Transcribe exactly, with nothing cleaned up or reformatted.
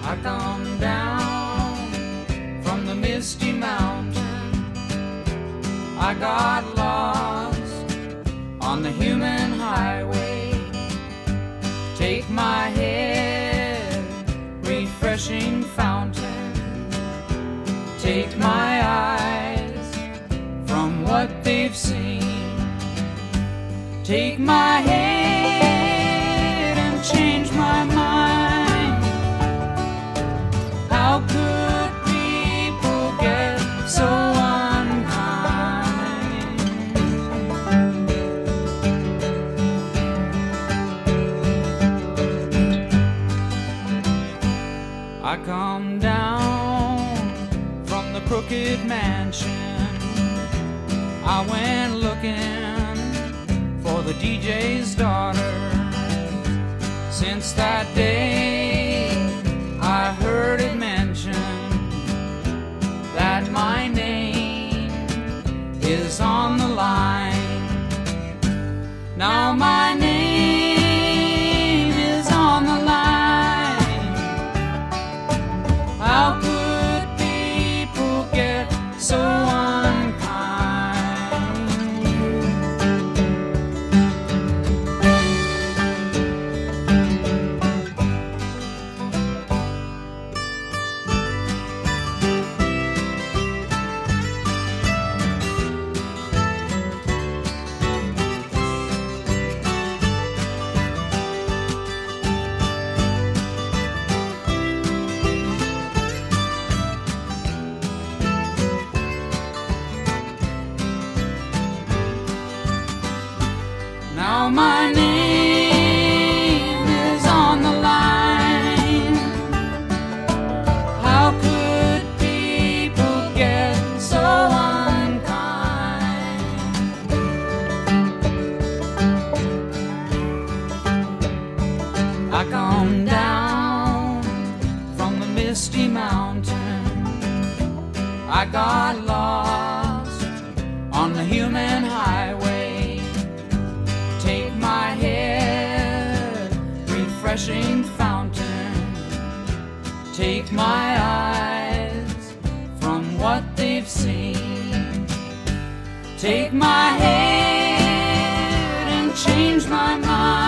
I come down from the misty mountain. I got lost on the human highway. Take my head, refreshing fountain. Take my eyes from what they've seen. Take my head and change my mind. How could people get so unkind? I come down from the crooked mansion. I went looking for the D J's daughter. Since that day I heard it mentioned that my name is on the line. Now my name is on the line. How could people get so unkind? Now my name is on the line. How could people get so unkind? I come down from the misty mountain. I got lost on the human highway. Take my head, refreshing fountain. Take my eyes from what they've seen. Take my head and change my mind.